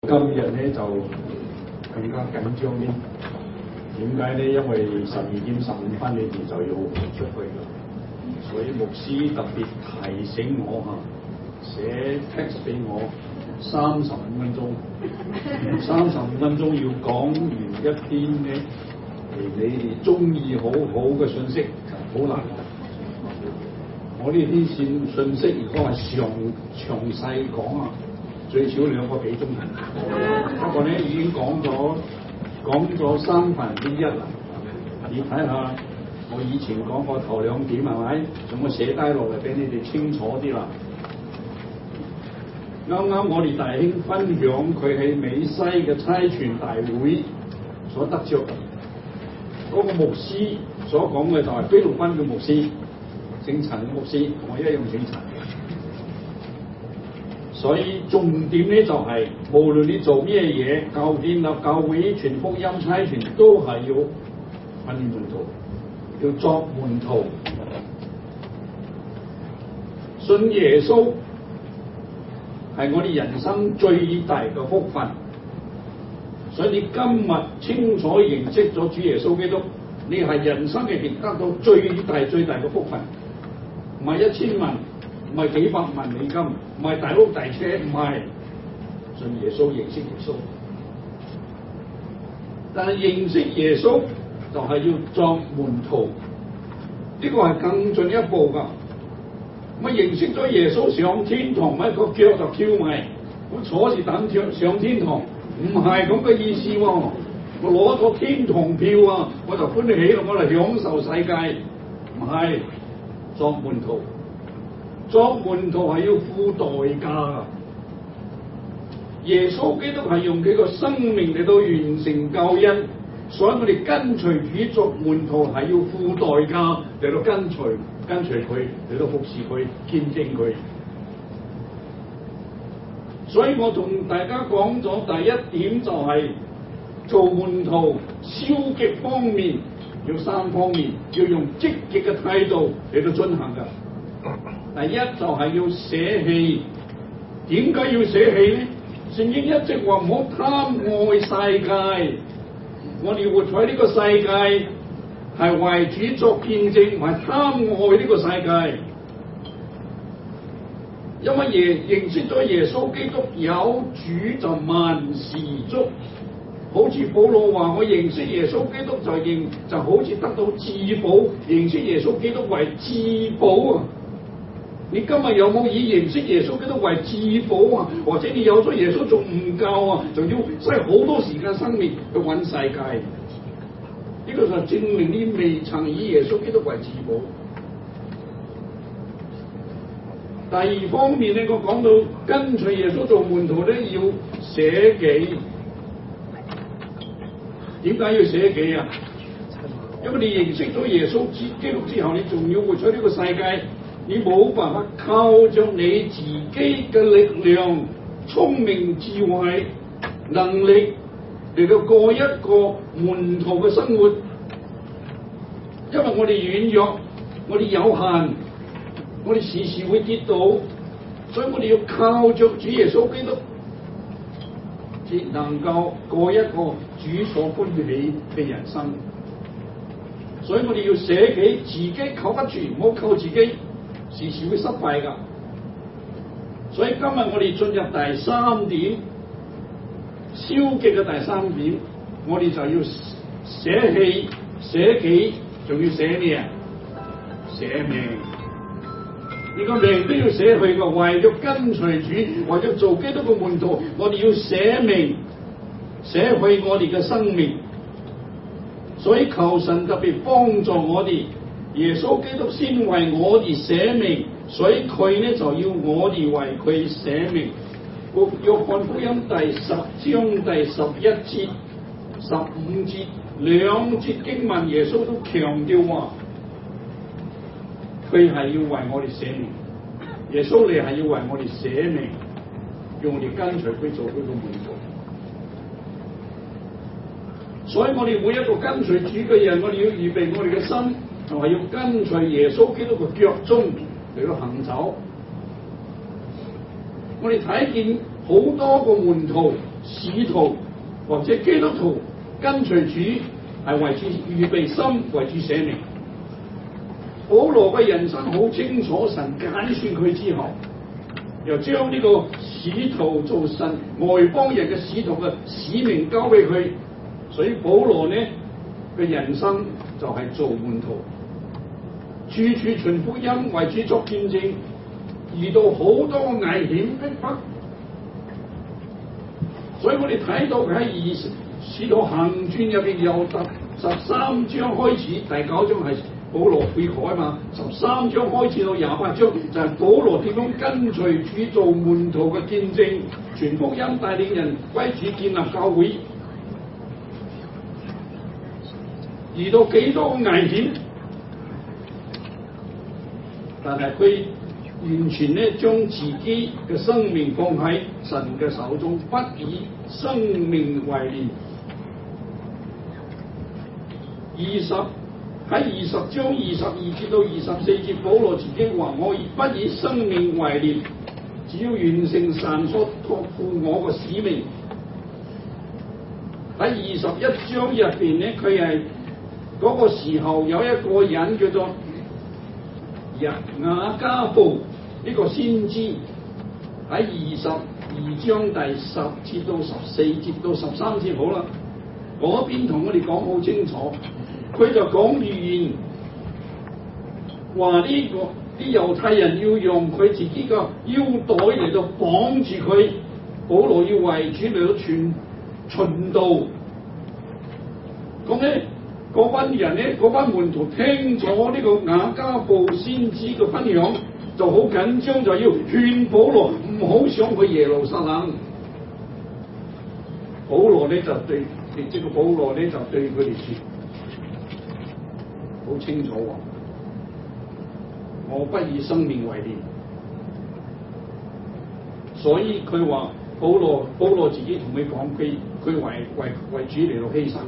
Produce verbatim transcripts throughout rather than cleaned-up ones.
今日咧就更加緊張啲，點解咧？因為十二點十五分你哋就要出去啦，所以牧師特別提醒我嚇，寫 text 俾我三十五分鐘，三十五分鐘要講完一篇咧，你哋中意好好嘅信息，好難。我呢啲信信息如果係詳詳細講啊，最少兩個幾鐘頭。不過咧已經講咗講咗三分之一啦。你睇下我以前講過頭兩點係咪？咁我寫低落嚟俾你哋清楚啲啦。啱啱我哋弟兄分享佢喺美西嘅差傳大會所得着嘅嗰個牧師所講嘅就係菲律賓嘅牧師，姓陳嘅牧師，我一樣姓陳。所以重點咧就係、是，無論你做咩嘢，教建立教會、傳福音、差傳，都係要訓練門徒，要作門徒。信耶穌係我哋人生最大嘅福分。所以你今日清楚認識咗主耶穌基督，你係人生嘅得到最大最大嘅福分，唔係一千萬。唔係幾百萬美金，唔係大屋大車，唔係信耶穌、認識耶穌。但係認識耶穌就係要作門徒，呢、這個係更進一步㗎。咁認識咗耶穌上天堂，咪個腳就跳埋，我坐住等跳上天堂，唔係咁嘅意思喎。我攞咗天堂票啊，我就歡喜咯，我嚟享受世界，唔係作門徒。作門徒係要付代價噶，耶穌基督係用佢個生命嚟到完成救恩，所以我哋跟隨主作門徒係要付代價嚟到跟隨跟隨佢嚟到服侍佢、見證佢。所以我同大家講咗第一點就係、是、做門徒消極方面要三方面，要用積極嘅態度嚟到進行噶。第一就係要捨棄，點解要捨棄咧？聖經一直話唔好貪愛世界，我哋活喺呢個世界係為主作見證，唔係貪愛呢個世界。因為耶認識咗耶穌基督有主就萬事足，好似保羅話：我認識耶穌基督就認就好似得到至寶，認識耶穌基督為至寶啊！你今日有冇以認識耶穌基督為至寶啊？或者你有咗耶穌仲唔夠啊？仲要嘥好多時間生命去揾世界？呢、這個就證明你未曾以耶穌基督為至寶。第二方面咧，我講到跟隨耶穌做門徒咧，要捨己。點解要捨己啊？因為你認識咗耶穌基督之後，你仲要活在呢個世界。你冇辦法靠着你自己嘅力量、聰明、智慧、能力嚟到過一個門徒嘅生活，因為我哋軟弱，我哋有限，我哋時時會跌倒，所以我哋要靠着主耶穌基督，才能夠過一個主所歡喜嘅人生。所以我哋要捨己，自己靠不住，唔好靠自己。時時會失敗㗎，所以今日我哋進入第三點，消極嘅第三點，我哋就要捨棄、捨己，仲要捨咩啊？捨命，呢個命都要捨去㗎。為咗跟隨主，為咗做基督嘅門徒，我哋要捨命，捨去我哋嘅生命。所以求神特別幫助我哋。耶穌基督先為我哋捨命，所以佢呢就要我哋為佢捨命。約翰福音第十章第十一節、十五節兩節經文，耶穌都強調話，佢係要為我哋捨命。耶穌你係要為我哋捨命，用我哋跟隨佢做佢嘅門徒。所以我哋每一個跟隨主嘅人，我哋要預備我哋嘅心。就係要跟隨耶穌基督嘅腳蹤嚟到行走。我哋睇見好多個門徒使徒或者基督徒跟隨主係為主預備心，為主捨命。保羅嘅人生好清楚，神揀選佢之後，又將呢個使徒做神外邦人嘅使徒嘅使命交俾佢，所以保羅呢嘅人生就係做門徒，處處傳福音，為主作見證，遇到好多危險逼迫。所以我哋睇到佢喺《使徒行傳》入邊由第十三章開始，第九章係保羅悔改嘛，十三章開始到廿八章就係、是、保羅點樣跟隨主做門徒嘅見證，傳福音，帶領人歸主，建立教會。遇到幾多危險，但係佢完全咧將自己嘅生命放喺神嘅手中，不以生命為念。二十喺二十章二十二節到二十四節，保羅自己話：我不以生命為念，只要完成神所託付我嘅使命。喺二十一章入邊咧，佢係嗰個時候有一個人叫做雅加布，呢個先知喺二十二章第十節到十四節到十三節好啦，嗰邊同我哋講好清楚，佢就講預言，話呢個啲猶太人要用佢自己個腰帶嚟到綁住佢，保羅要為主嚟到傳循道。咁咧嗰班人咧，嗰班門徒聽咗呢個雅加布先知嘅分享，就好緊張，就要勸保羅唔好想去耶路撒冷。保羅咧就對，即係個保羅咧就對佢哋說，好清楚話：我不以生命為念。所以佢話保羅，保羅自己同佢講，佢佢為為為主嚟到犧牲。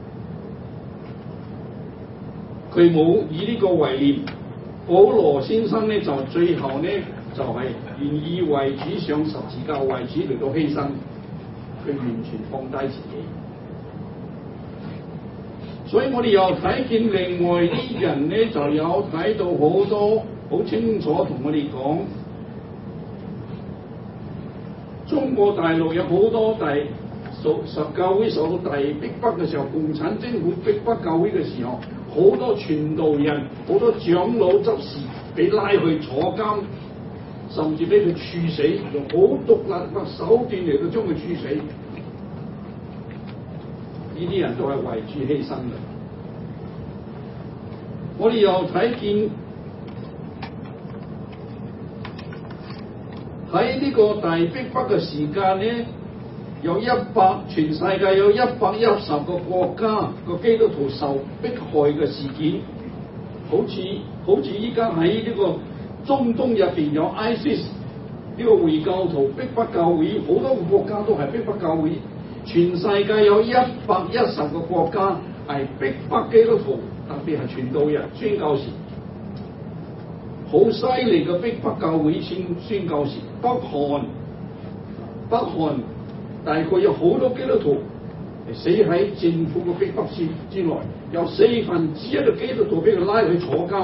佢冇以呢個為念，保羅先生咧就最後咧就係、是、願意為主上十字架，為主嚟到犧牲，佢完全放低自己。所以我哋又睇見另外啲人咧，就有睇到好多好清楚同我哋講，中國大陸有好多大受受教會受到大逼迫嘅時候，共產政府逼迫教會嘅時候，好多傳道人、好多長老執事被拉去坐監，甚至俾佢處死，用好毒辣嘅手段嚟到將佢處死。呢啲人都係為主犧牲嘅。我哋又睇見喺呢個大逼迫嘅時間咧，有一百全世界有一百一十個國家個基督徒受迫害嘅事件，好似好似依家喺呢個中東入邊有 ISIS 呢個回教徒逼迫教會，好多個國家都係逼迫教會。全世界有一百一十個國家係逼迫基督徒，特別係傳道人、宣教士，好犀利嘅逼迫教會宣宣教士。北韓，北韓大概有好多基督徒死喺政府嘅逼迫之之內，有四分之一嘅基督徒俾佢拉去坐監。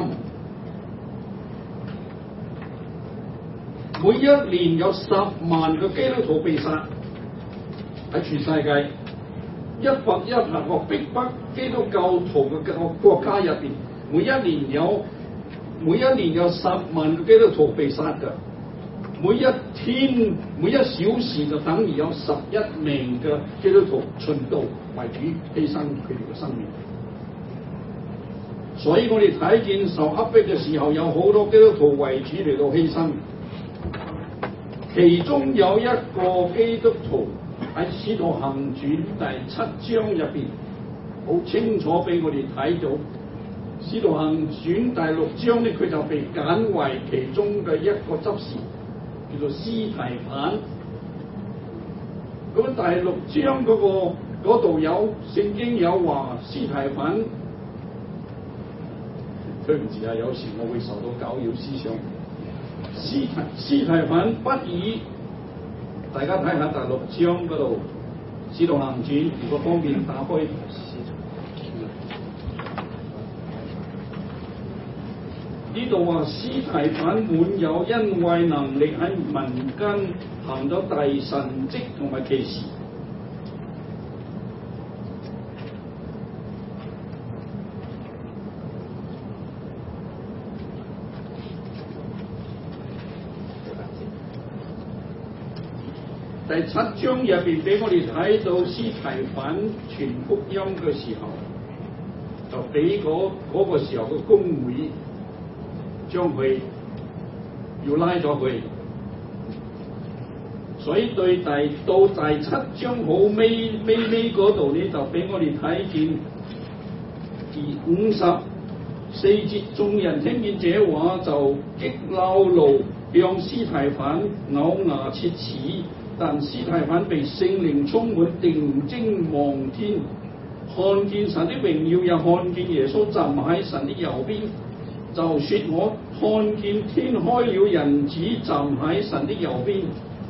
每一年有十萬個基督徒被殺。喺全世界一百一十個逼迫基督教徒嘅個國家入邊，每一年有每一年有十萬個基督徒被殺嘅，每一天每一小時就等於有十一名嘅基督徒循道為主犧牲佢哋嘅生命。所以我哋睇見受壓迫嘅時候，有好多基督徒為主嚟到犧牲。其中有一個基督徒喺《使徒行傳》第七章入邊，好清楚俾我哋睇到，《使徒行傳》第六章咧，佢就被揀為其中嘅一個執事，叫做司提反。咁第六章嗰、那個度有聖經有話，司提反，對唔住啊，有時我會受到攪擾思想。司提司提反不以，大家睇下第六章嗰度使徒行傳，如果方便打開。呢度話司提反滿有恩惠能力喺民間行咗大神蹟同埋奇事。第七章入邊俾我哋睇到司提反傳福音嘅時候，就俾嗰嗰個時候嘅公會將佢要拉咗佢，所以對第到第七章好尾尾尾嗰度呢，就俾我哋睇見第五十四節，眾人聽見這話就激惱怒，向司提反咬牙切齒。但司提反被聖靈充滿，定睛望天，看見神的榮耀，又看見耶穌站喺神的右邊，就說：我看見天開了，人子站喺神的右邊。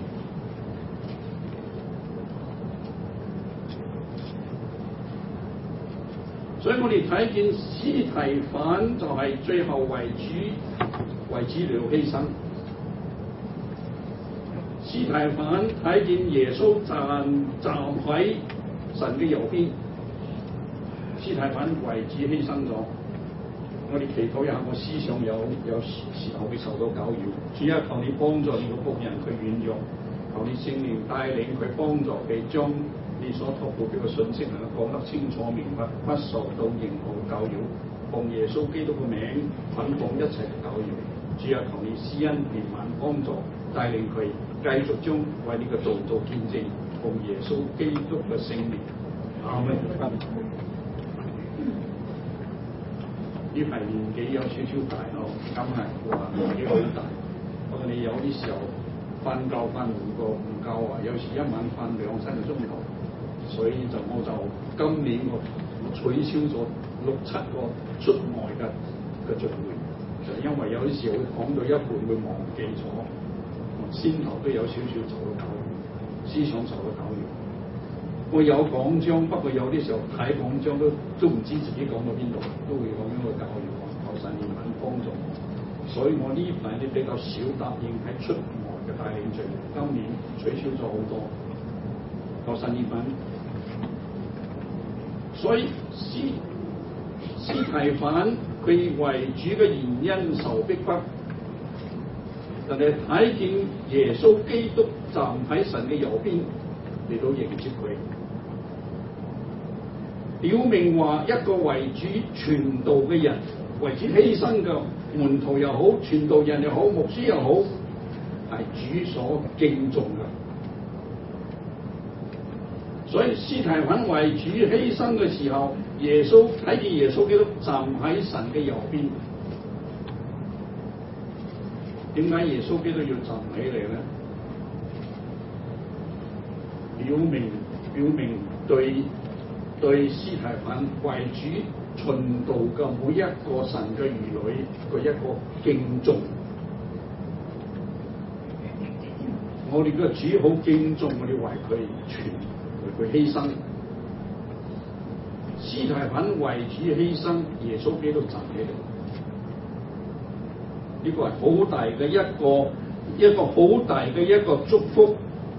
所以我哋睇見司提反就係最後為主為主嚟犧牲。司提反睇見耶穌站站喺神嘅右邊，司提反為主犧牲咗。我哋祈禱一下，我思想有有時候會受到攪擾，主啊，求你幫助呢個僕人佢軟弱，求你聖靈帶領佢，幫助佢將你所託付俾嘅信息能夠講得清楚明白，不受到任何攪擾。奉耶穌基督嘅名捆綁一切嘅攪擾。主啊，求你施恩憐憫幫助帶領佢，繼續將為呢個道做見證，奉耶穌基督嘅聖名。阿門。呢排年紀有少少大咯，咁係話年紀好大。不過你有啲時候瞓覺瞓唔夠唔夠啊，有時一晚瞓兩三個鐘頭，所以就我就今年我我取消咗六七個出外嘅嘅聚會，就因為有啲時候會講到一半會忘記咗，先頭都有少少受到攪擾，思想受到攪擾。我有講章，不過有啲時候睇講章都都唔知自己講到邊度，都會咁樣去攪擾我，求神憐憫幫助我。所以我呢排啲比較少答應喺出外嘅帶領聚會，今年取消咗好多，求神憐憫。所以司司提反佢為主嘅原因受逼迫，人哋睇見耶穌基督站喺神嘅右邊嚟到迎接佢，表明話一個為主傳道嘅人，為主犧牲嘅門徒又好，傳道人又好，牧師又好，係主所敬重嘅。所以司提反為主犧牲嘅時候，耶穌睇見耶穌基督站喺神嘅右邊。點解耶穌基督要站起嚟咧？表明表明對對司提反為主循道嘅每一個神嘅兒女嘅一個敬重。我哋嘅主好敬重我哋為佢傳。佢犧牲，司提反為主犧牲，耶穌基督站起嚟，呢個係好大嘅一個一個好大嘅一個祝福。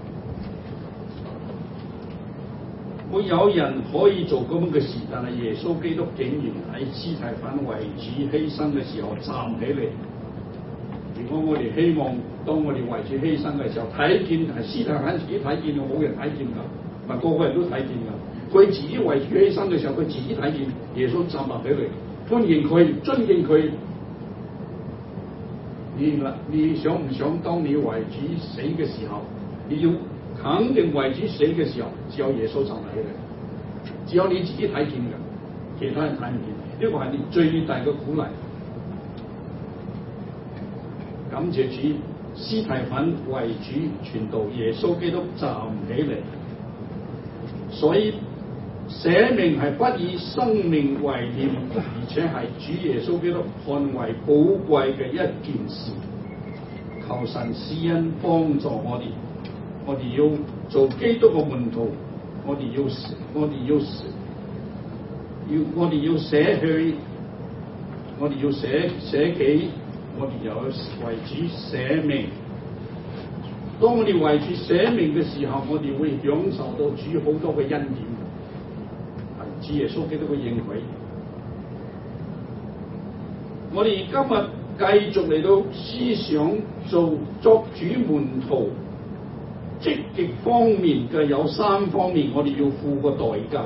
會有人可以做咁樣嘅事，但係耶穌基督竟然喺司提反為主犧牲嘅時候站起嚟。如果我哋希望當我哋為主犧牲嘅時候，睇見係司提反自己睇見，冇人睇見㗎。唔係個個人都睇見㗎，佢自己為主犧牲嘅時候，佢自己睇見耶穌站立俾佢，歡迎佢，尊敬佢。你嗱，你想唔想當你為主死嘅時候，你要肯定為主死嘅時候，只有耶穌站起嚟，只有你自己睇見嘅，其他人睇唔見。呢個係你最大嘅鼓勵。感謝主，司提反為主傳道，耶穌基督站起嚟。所以捨命係不以生命為念，而且係主耶穌基督看為寶貴嘅一件事。求神施恩幫助我哋，我哋要做基督嘅門徒， 我哋要我哋要要我哋要捨去，我哋要捨捨己，我哋又為主捨命。當我哋為主捨命嘅時候，我哋會享受到主好多嘅恩典，係主耶穌基督嘅應許。我哋今日繼續嚟到思想做作主門徒，積極方面嘅有三方面，我哋要付個代價。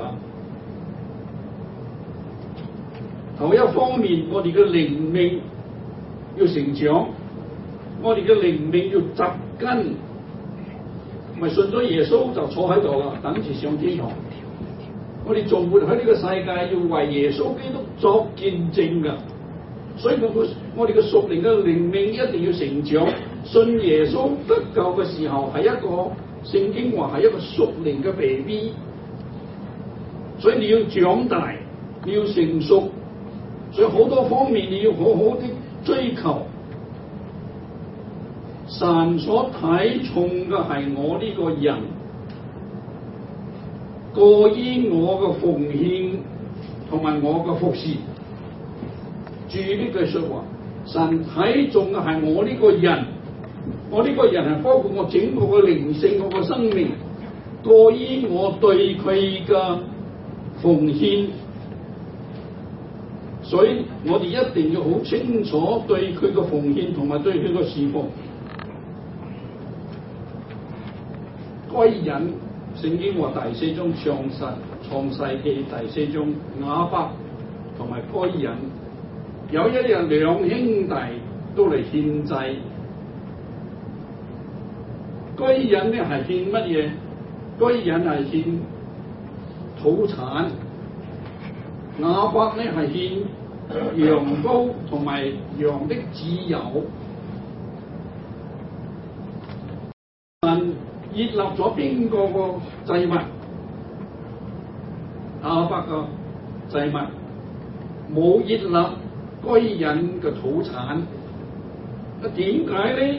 頭一方面，我哋嘅靈命要成長，我哋嘅靈命要扎根，唔係信咗耶穌就坐喺度啦，等住上天堂。我哋仲活喺呢個世界，要為耶穌基督作見證㗎。所以我個我哋嘅屬靈嘅靈命一定要成長。信耶穌得救嘅時候係一個聖經話係一個屬靈嘅 B B， 所以你要長大，你要成熟，所以好多方面你要好好的追求。神所睇重嘅係我呢個人，過於我嘅奉獻同埋我嘅服侍。注意呢句說話，神睇重嘅係我呢個人，我呢個人係包括我整個嘅靈性，我嘅生命，過於我對佢嘅奉獻。所以我哋一定要好清楚對佢嘅奉獻同埋對佢嘅侍奉。歸隱，聖經話第四章創世創世記第四章亞伯同埋歸隱。有一日兩兄弟都嚟獻祭，歸隱咧係獻乜嘢？歸隱係獻土產，亞伯咧係獻羊羔同埋羊的脂油。神設立咗邊個個祭物？亞伯個祭物冇設立歸隱嘅土產，啊點解咧？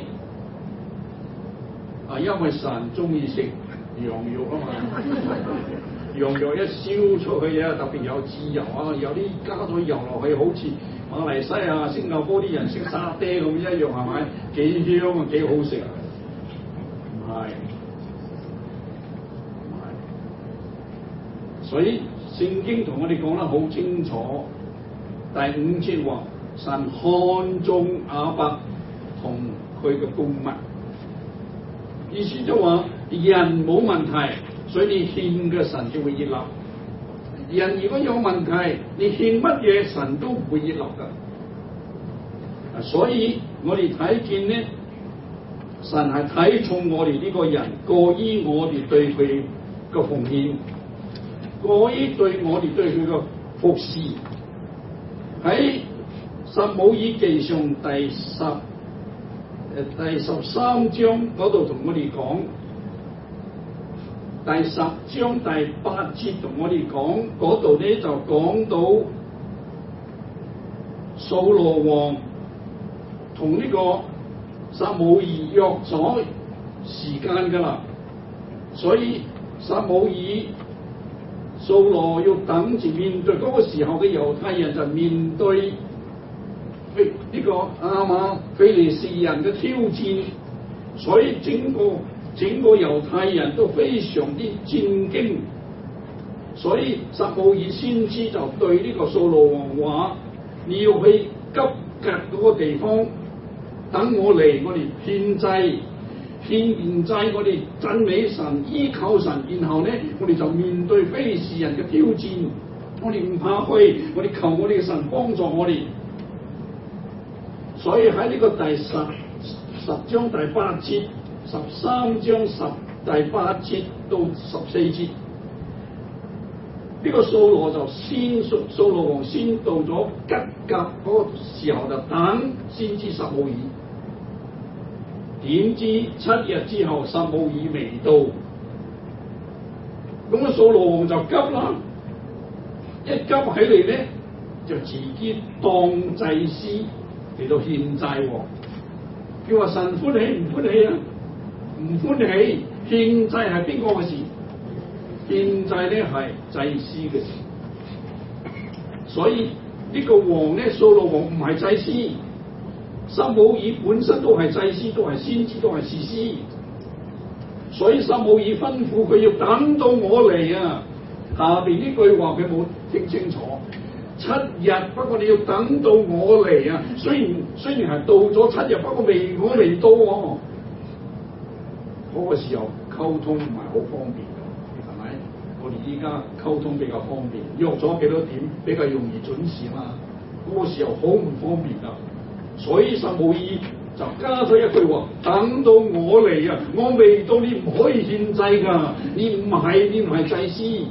啊，因為神中意食羊肉啊嘛，羊肉一燒出去啊，特別有脂油啊，有啲加咗油落去，好似馬來西亞、新加坡啲人食沙爹咁一樣，係咪？幾香啊，幾好食啊！唔係，唔係，所以聖經同我哋講得好清楚。第五節話，神看中亞伯同佢嘅供物，意思就話人冇問題，所以你獻嘅神就會悅納。人如果有問題，你獻乜嘢神都唔會悅納噶。所以我哋睇見咧，神係睇重我哋呢個人，過於我哋對佢嘅奉獻，過於對我哋對佢嘅服侍。喺撒母耳記上第十誒第十三章嗰度同我哋講，第十章第八節同我哋講，嗰度咧就講到掃羅王同呢個撒母耳約咗時間噶啦，所以撒母耳掃羅要等住面對嗰個時候嘅猶太人，就面對呢、這個亞瑪非利士人嘅挑戰，所以整個整個猶太人都非常之戰驚。所以撒母耳先知就對呢個掃羅王話：你要去吉甲嗰個地方，等我嚟，我哋獻祭。獻完祭，我哋讚美神，依靠神，然後咧，我哋就面對非利士人嘅挑戰。我哋唔怕去，我哋求我哋嘅神幫助我哋。所以喺呢個第十十章第八節，十三章十第八節到十四節，呢個掃羅就先掃羅王先到咗吉甲嗰個時候，就等先知撒母耳。點知七日之後，撒母耳未到，咁啊掃羅王就急啦，一急起嚟咧，就自己當祭司嚟到獻祭喎。佢話神歡喜唔歡喜啊？唔歡喜，獻祭係邊個嘅事？ 獻祭咧係祭司嘅事，所以呢個王咧，掃羅王唔係祭司，撒母耳本身都係祭司，都係先知，都係士師，所以撒母耳吩咐佢要等到我嚟啊！下邊呢句話佢冇聽清楚，七日，不過你要等到我嚟啊！雖然雖然係到咗七日，不過未我未到喎。嗰個時候溝通唔係好方便㗎，係咪？我哋依家溝通比較方便，約咗幾多點比較容易準時嘛。嗰個時候好唔方便㗎，所以撒母耳就加咗一句話：等到我嚟啊！我未到，你唔可以獻祭㗎，你唔係你唔係祭司。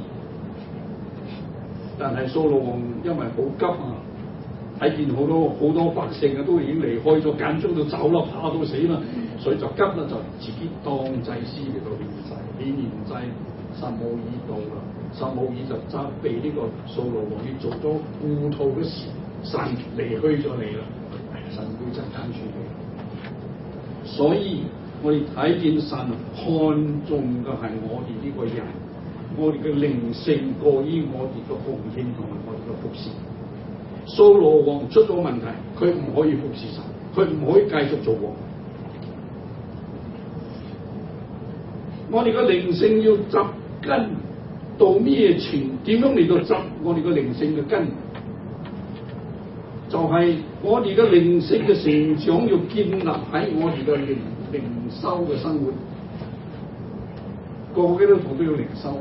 但係掃羅王因為好急啊，睇見好多好多百姓啊都已經離開咗，緊張到走啦，怕到死啦，所以就急啦，就自己當祭司嚟到獻祭。獻完祭，撒母耳到啦，撒母耳就責備呢個掃羅王，你做咗糊塗嘅事，神離開咗你啦，神會真揀住你。所以我哋睇見神看重嘅係我哋呢個人。我哋嘅靈性過於我哋嘅奉獻同埋我哋嘅服侍。掃羅王出咗問題，佢唔可以服侍神，佢唔可以繼續做王。我哋嘅靈性要扎根到咩程度？點樣嚟到扎我哋嘅靈性嘅根？就係、是、我哋嘅靈性嘅成長要建立喺我哋嘅靈靈修嘅生活。個個基督徒都要靈修。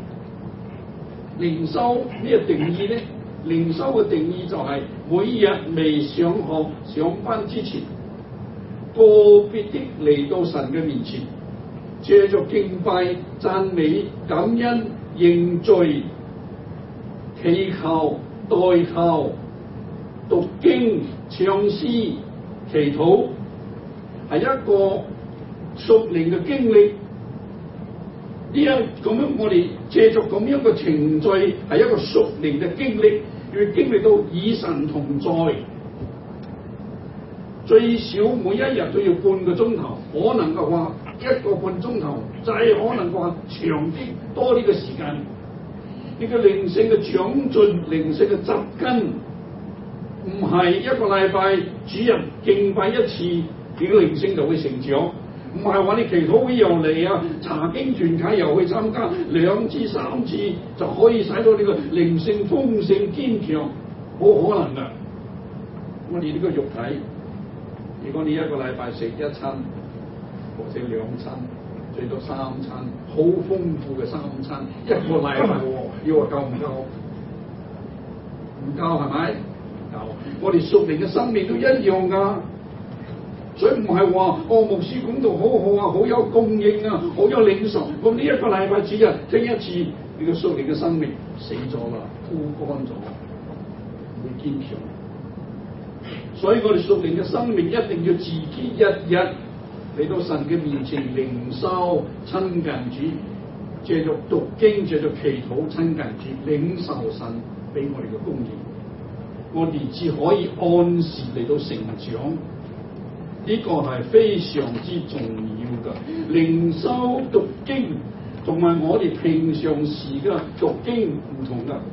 靈修咩定義咧？靈修嘅定義就係每日未上學上班之前，個別的嚟到神嘅面前，借着敬拜、讚美、感恩、認罪、祈求、代求、讀經、唱詩、祈禱，係一個屬靈嘅經歷。呢一咁樣，我哋借助咁樣嘅程序，係一個屬靈嘅經歷，要經歷到與神同在，最少每一日都要半個鐘頭，可能嘅話一個半鐘頭，就係可能嘅話長啲多啲嘅時間。呢個靈性嘅長進，靈性嘅扎根，唔係一個禮拜主日敬拜一次，你嘅靈性就會成長。唔係話你祈禱會又嚟啊，查經團契又去參加兩次三次就可以使到你個靈性豐盛堅強，冇可能噶。我哋呢個肉體，如果你一個禮拜食一餐或者兩餐，最多三餐，好豐富嘅三餐，一個禮拜要話夠唔夠？唔夠係咪？唔夠。我哋屬靈嘅生命都一樣噶。所以唔係話哦，牧師講到好好啊，好有供應啊，好有領受。咁呢一個禮拜主日聽一次，你個屬靈嘅生命死咗啦，枯乾咗，唔會堅強。所以我哋屬靈嘅生命一定要自己日日嚟到神嘅面前靈修親近主，借着讀經，借着祈禱親近主，領受神俾我哋嘅供應，我哋只可以按時嚟到成長。呢個係非常之重要嘅，靈修讀經同埋我哋平常時嘅讀經唔同噶。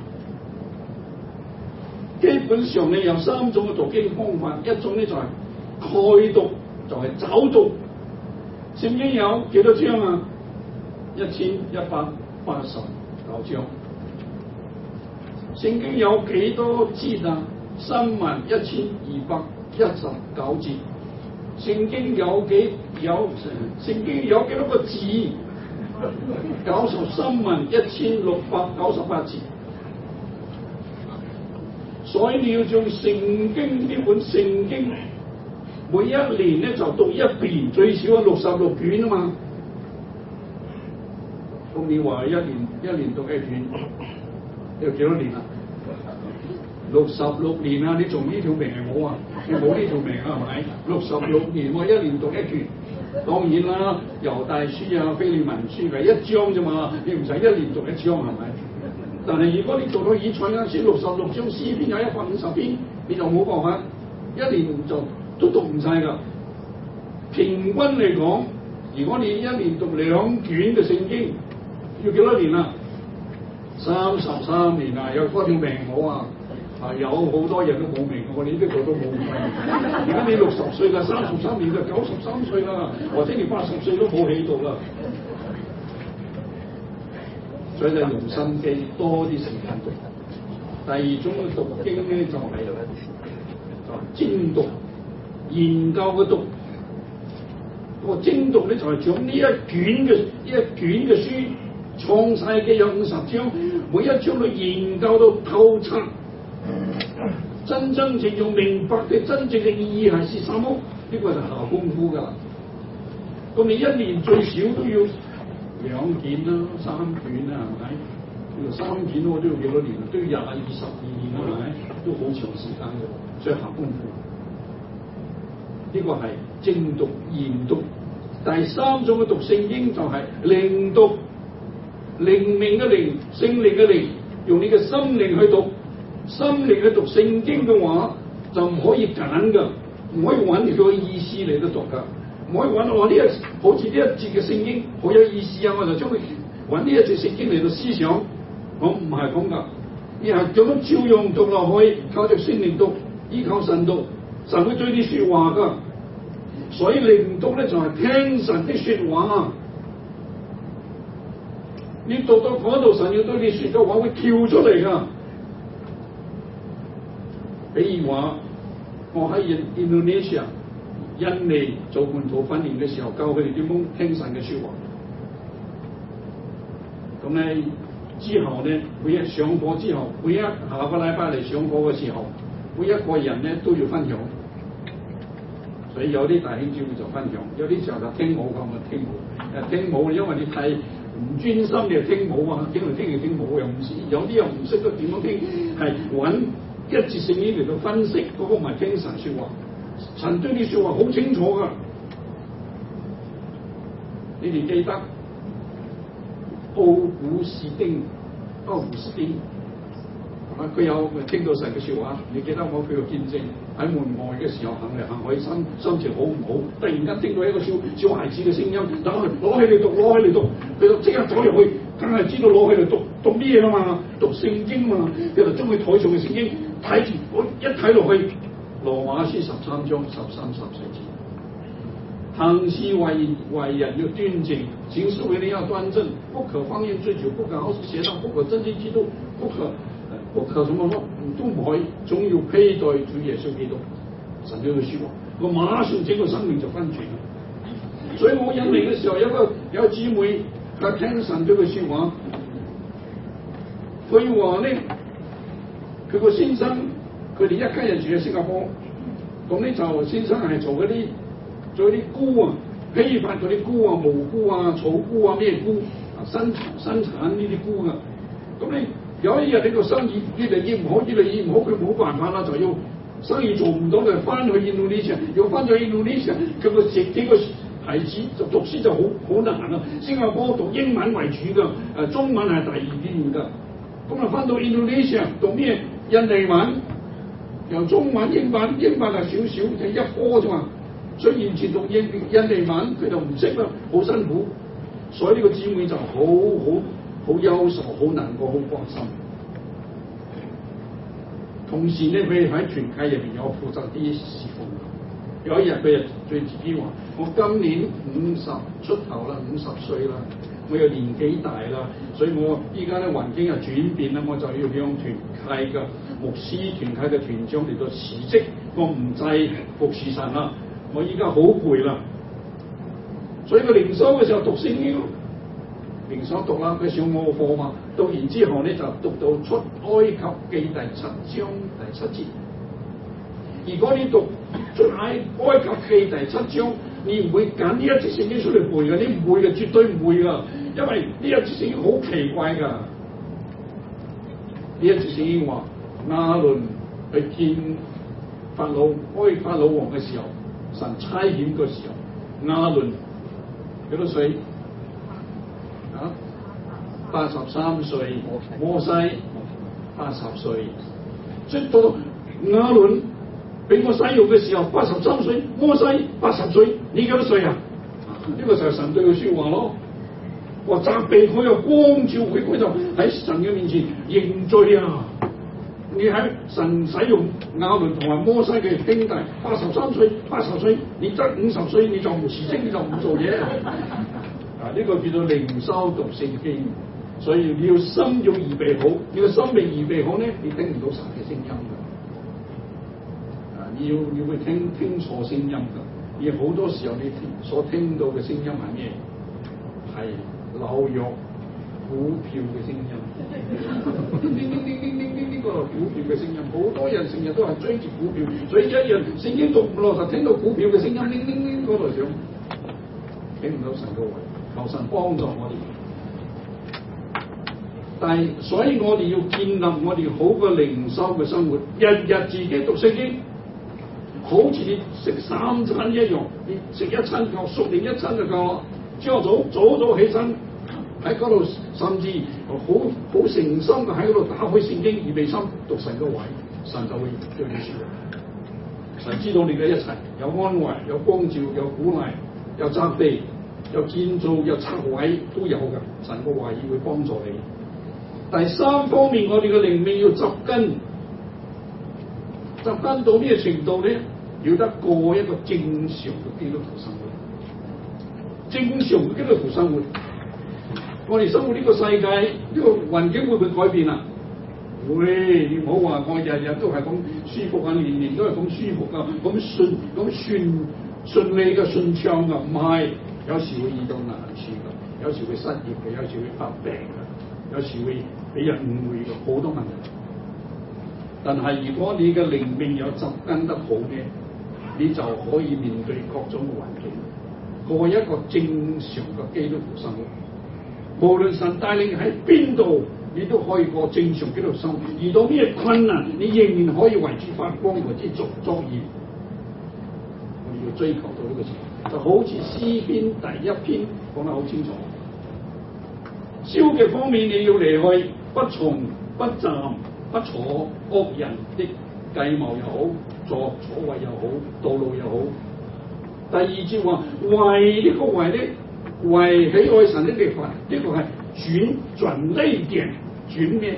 基本上你有三種嘅讀經方法，一種咧就係概讀，就係早讀。聖經有幾多章啊？一千一百八十九章。聖經有幾多節啊？新聞一千二百一十九節。聖經有幾有聖經有幾多個字？九十新聞一千六百九十八字。所以你要將聖經呢本聖經每一年咧就讀一遍，最少有六十六卷啊嘛。咁你話一年一年讀一卷，有幾多年啊？六十六年啊！你仲呢條命係冇啊？你冇呢條命啊？係咪？六十六年我一年讀一卷，當然啦，猶大書啊、腓利門書係一章啫嘛，你唔使一年讀一章係咪？但係如果你做到以賽亞書六十六章，詩篇有一百五十篇，你就冇辦法，一年就都讀唔晒㗎。平均嚟講，如果你一年讀兩卷嘅聖經，要幾多年啊？ 三十三年啊，有嗰條命好啊！啊，有好多人都冇命，我哋呢個都冇命。而家你六十歲啦，三十三年就九十三歲啦，或者你八十歲都冇起到啦。所以就用心機多啲時間讀。第二種嘅讀經咧就係、是、就係、是、精讀，研究嘅讀。個精讀咧就係將呢一卷嘅呢一卷嘅書，創世記有五十章，每一章都研究到透徹，真真正正明白嘅真正嘅意義係是什麼？呢個就下功夫㗎。咁你一年最少都要兩件啦，三卷啦，係咪？呢個三卷我都要幾多年？都要廿二十二年啦，係咪？都好長時間嘅，所以下功夫。呢個係精讀研讀。第三種嘅讀聖經就係靈讀，靈命嘅靈，聖靈嘅靈，用你嘅心靈去讀。心靈去讀聖經嘅話，就唔可以揀㗎，唔可以揾佢嘅意思嚟到讀㗎，唔可以揾我呢一好似呢一節嘅聖經好有意思啊，我就將佢揾呢一節聖經嚟到思想。我唔係咁㗎，而係咁樣照樣讀落去，靠着聖靈讀，依靠神讀，神會對你説話㗎。所以靈讀咧就係、是、聽神的説話。你讀到嗰度，神要對你説嘅話會跳出嚟㗎。比如話，我喺印度尼西亞、印尼做門徒訓練嘅時候，教佢哋點樣聽神嘅説話。咁咧之後咧，每日上課之後，每一下個禮拜嚟上課嘅時候，每一個人咧都要分享。所以有啲弟兄姊妹就分享，有啲時候就聽舞咁啊，聽舞誒聽舞，因為你太唔專心，你就聽舞啊，聽嚟聽去聽舞又唔識，有啲又唔識得點樣聽，係揾一節聖經嚟到分析，嗰、那個唔係聽神説話。神對你説話好清楚㗎，你哋記得奧古斯丁，奧古斯丁啊，佢有聽到神嘅説話。你記得我佢個見證喺門外嘅時候行嚟行去，心心情好唔好？突然間聽到一個小小孩子嘅聲音，等佢攞起嚟讀，攞起嚟讀，佢就即刻走入去，梗係知道攞起嚟讀讀咩嘢啦嘛？讀聖經嘛，佢就將佢台上嘅聖經睇住，我一睇落去，羅馬書十三章十三十四節，行事為為人要端正，行事為人要端正，不可荒宴醉酒，不可好事邪蕩，不可爭競嫉妒，不可不可什麼咯，都唔可以，總要披戴主耶穌基督。神呢句説話，我馬上整個生命就翻轉啦。所以我引嚟嘅時候，有個有個姊妹佢聽神呢句説話，佢話咧，佢個先生佢哋一家人住喺新加坡，咁咧就先生係做嗰啲做嗰啲菇啊，批發嗰啲菇啊、蘑菇啊、草菇啊、咩菇啊，生生產呢啲菇噶，咁咧。有一日呢個生意越嚟越唔好，越嚟越唔好，佢冇辦法啦，就要生意做唔到，就翻去印度尼西亞，要翻咗印度尼西亞，佢個自己個孩子就讀書就好好難啦。新加坡讀英文為主㗎，誒中文係第二啲㗎。咁啊翻到印度尼西亞讀咩？印尼文，由中文、英文，英文係少少，就一科啫嘛。所以完全讀印印尼文，佢就唔識啦，好辛苦。所以呢個姊妹就好好。好憂愁，好難過，好關心。同時咧，佢喺團契入邊有負責啲事奉。有一日佢就對自己話：我今年五十出頭啦，五十歲啦，我又年紀大啦，所以我依家咧環境又轉變啦，我就要向團契嘅牧師、團契嘅團長嚟到辭職，我唔制服侍神啦，我依家好攰啦。所以佢靈修嘅時候讀聖經。靈所讀啦，佢上我課嘛，讀完之後咧就讀到出埃及記第七章第七節。如果你讀出埃埃及記第七章，你唔會揀呢一節聖經出嚟背嘅，你唔會嘅，絕對唔會噶，因為呢一節聖經好奇怪噶。呢一節聖經話亞倫去見法老埃法老王嘅時候，神差遣嘅時候，亞倫幾多歲？八十三歲，摩西八十歲，即係到亞倫俾我使用嘅時候，八十三歲，摩西八十歲，你幾多歲啊？呢、這個就係神對佢説話咯。 我責備佢又光照佢，佢就喺神嘅面前認罪啊！你喺神使用亞倫同埋摩西嘅兄弟，八十三歲、八十歲，你得五十歲你就唔辭職，你就唔做嘢。啊！呢、這個叫做靈修讀聖經，所以你要心要預備好，你個心未預備好咧，你聽唔到神嘅聲音㗎。啊！你要你會聽聽錯聲音㗎，而好多時候你所聽到嘅聲音係咩？係紐約股票嘅聲音，叮叮叮叮叮叮呢個股票嘅聲音，好多人成日都係追住股票，所以一樣聖經讀唔落就聽到股票嘅聲音，叮叮叮嗰度想聽唔到神嘅話，求神幫助我哋。但係，所以我哋要建立我哋好嘅靈修嘅生活，日日自己讀聖經，好似你食三餐一樣，你食一餐夠，熟練一餐就夠啦。朝頭早早早起身喺嗰度，甚至好好誠心嘅喺嗰度打開聖經，預備心讀神嘅話，神就會對你説。神知道你嘅一切，有安慰，有光照，有鼓勵，有責備，有建造，有拆毀，都有嘅。神嘅話語會幫助你。第三方面，我哋嘅靈命要紮根，紮根到咩程度咧？要得過一個正常嘅基督徒生活。正常嘅基督徒生活，我哋生活呢個世界，呢、這個環境會唔會改變啊？會，你唔好話我日日都係咁舒服啊，年年都係咁舒服啊，咁順咁順順利嘅順暢嘅，唔係，有時會遇到難處嘅，有時會失業嘅，有時會發病嘅，有時會俾人誤會嘅，好多問題。但係如果你嘅靈命有紮根得好嘅，你就可以面對各種嘅環境。過一個正常嘅基督徒生活，無論神帶領喺邊度，你都可以過正常基督徒生活。遇到咩困難，你仍然可以為之發光，為之作作業。我哋要追求到呢個程度，就好似詩篇第一篇講得好清楚。消極方面，你要離開不從不站不坐惡人的計謀又好，作錯位又好，道路又好。第二節話為呢個為呢為喜愛神的律法，呢個係轉轉捩點，轉咩？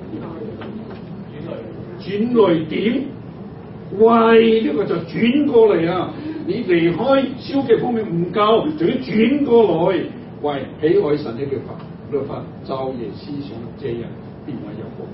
轉捩點，為呢個就轉過嚟啊！你離開消極方面唔夠，仲要轉過來，為喜愛神的律法，律法晝夜思想，這人便為有福。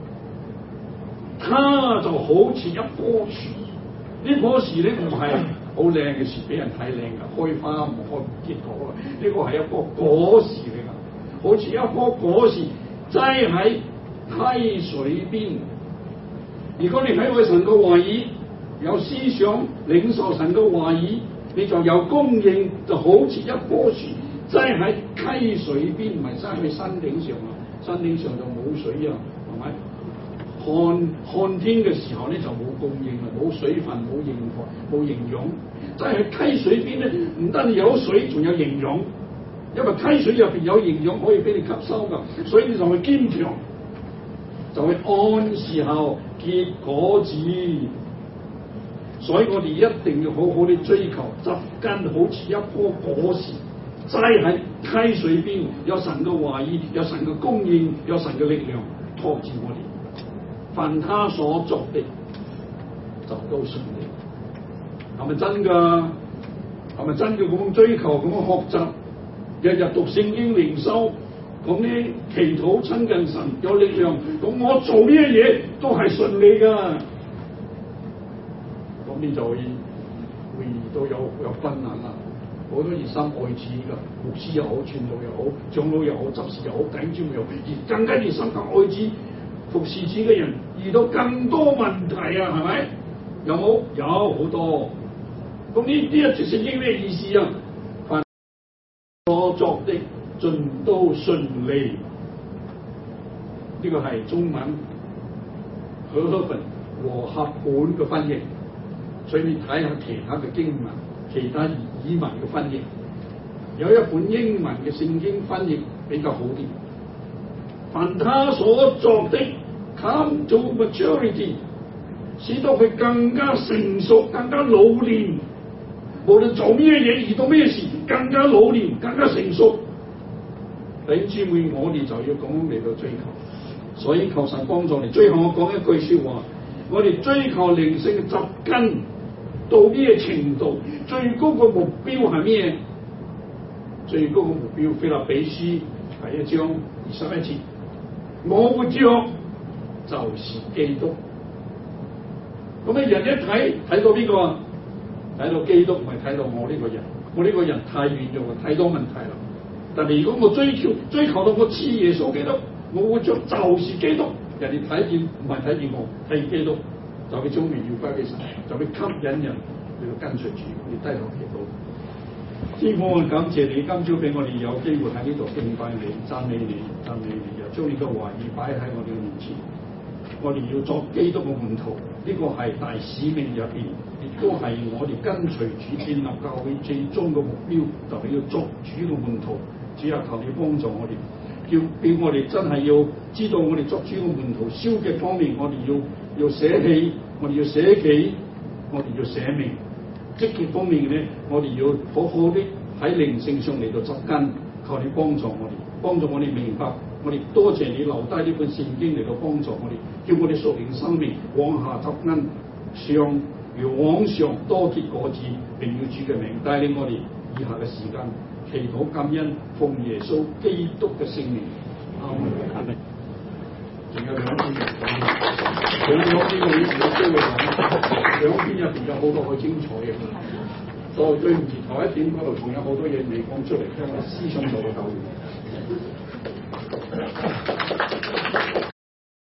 它就好似一棵樹，呢棵樹咧唔係好靚嘅樹，俾人睇靚噶，開花唔開唔結果啊！呢個係一棵果樹嚟噶，好似一棵果樹栽喺溪水邊。如果你喺愛神嘅話語，有思想領受神嘅話語，你就有供應，就好似一棵樹栽喺溪水邊，唔係栽喺山頂上啊！山頂上就冇水啊，係咪？旱旱天嘅時候咧就冇供應啦，冇水分，冇營冇營養。即係喺溪水邊咧，唔單止有水，仲有營養，因為溪水入邊有營養可以俾你吸收噶，所以你就會堅強，就會按時候結果子。所以我哋一定要好好地追求紮根，好似一棵果樹栽喺溪水邊，有神嘅話語，有神嘅供應，有神嘅力量托住我哋。凡他所作的，就都順利。係咪真㗎？係咪真嘅咁樣追求，咁樣學習，日日讀聖經靈修，咁呢祈禱親近神有力量，咁我做呢啲嘢都係順利㗎。咁你就會會遇到有有困難啦。好多熱心愛子㗎，牧師又好，傳道又好，長老又好，執事又好，頂尖又好，而更加熱心嘅愛子。服侍主嘅人遇到更多問題啊，係咪？有冇？有好多。咁呢呢一節聖經咩意思啊？凡所作的盡都順利。呢個係中文和合本和合本嘅翻譯，所以你睇下其他嘅經文、其他語文嘅翻譯，有一本英文嘅聖經翻譯比較好啲。凡他所作的 come to maturity， 使到佢更加成熟、更加老練。無論做咩嘢、遇到咩事，更加老練、更加成熟。 弟兄姊妹，我哋就要咁樣嚟到追求，所以求神幫助你。最後我講一句説話，我哋追求靈性嘅扎根到咩程度？最高嘅目標係咩？最高嘅目標，腓立比書係一章二十一節，我活着就是基督。咁啊，人一睇睇到邊個啊？睇到基督，唔係睇到我呢個人。我呢個人太軟弱啦，太多問題啦。但係如果我追求追求到我似耶穌基督，我活着就是基督。人哋睇見唔係睇見我，睇見基督，就會將榮耀歸俾神，就會吸引人嚟到跟隨主。你低頭祈禱，天父，我感謝你今朝俾我哋有機會喺呢度敬拜你、讚美你、讚美你，又將你嘅話語擺喺我哋嘅面前。我哋要作基督嘅門徒，呢、這個係大使命入邊，亦都係我哋跟隨主建立教會最終嘅目標，就係、是、要作主嘅門徒。主啊，求你幫助我哋，叫叫我哋真係要知道我哋作主嘅門徒消極方面，我哋要要捨棄，我哋要捨己，我哋要捨命。積極方面咧，我哋要好好啲喺靈性上嚟到扎根。求你幫助我哋，幫助我哋明白。我哋多謝你留低呢本聖經嚟到幫助我哋，叫我哋屬靈生命往下扎根，上要往上多結果子，榮耀主嘅名，帶領我哋以下嘅時間祈禱感恩，奉耶穌基督嘅聖名。阿門。阿門。仲有兩篇，兩篇呢個以前有機會講，兩篇入邊有好多好精彩嘅。所以對唔住頭一點嗰度仲有好多嘢未講出嚟，聽我思想做嘅教育。